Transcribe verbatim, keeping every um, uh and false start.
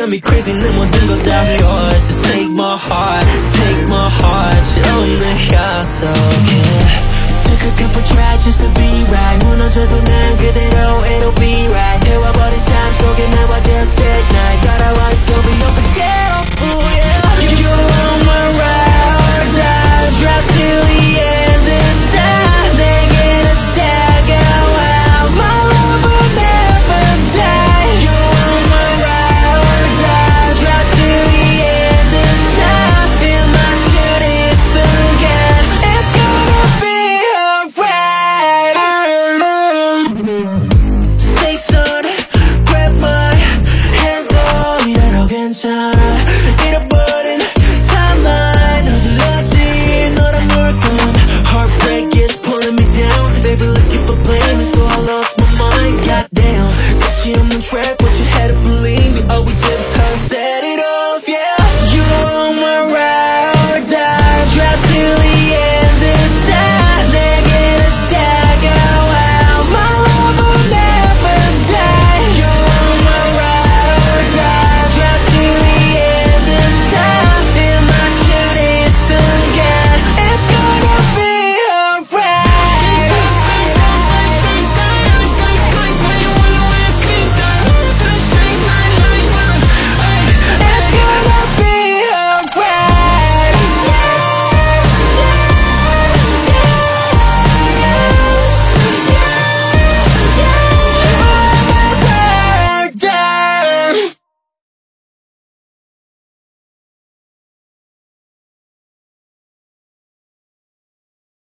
got me crazy 내 모든 건 다 yours. Just take my heart, take my heart 처음 내 약속해. Took a couple tries just to be right. 무너져도 난 그대로 it'll be right. 태워버린 삶 속에 나와 just at night.